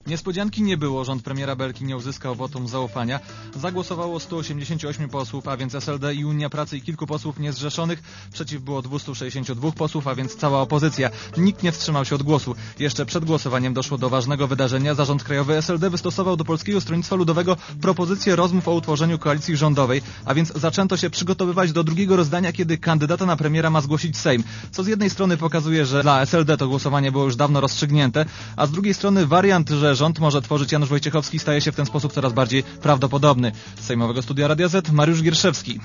Niespodzianki nie było, rząd premiera Belki nie uzyskał wotum zaufania. Zagłosowało 188 posłów, a więc SLD i Unia Pracy i kilku posłów niezrzeszonych. Przeciw było 262 posłów, a więc cała opozycja. Nikt nie wstrzymał się od głosu. Jeszcze przed głosowaniem doszło do ważnego wydarzenia. Zarząd Krajowy SLD wystosował do Polskiego Stronnictwa Ludowego propozycję rozmów o utworzeniu koalicji rządowej, a więc zaczęto się przygotowywać do drugiego rozdania, kiedy kandydata na premiera ma zgłosić Sejm. Co z jednej strony pokazuje, że dla SLD to głosowanie było już dawno rozstrzygnięte, a z drugiej strony wariant, że rząd może tworzyć Janusz Wojciechowski, staje się w ten sposób coraz bardziej prawdopodobny. Z Sejmowego Studia Radia Z, Mariusz Gierszewski.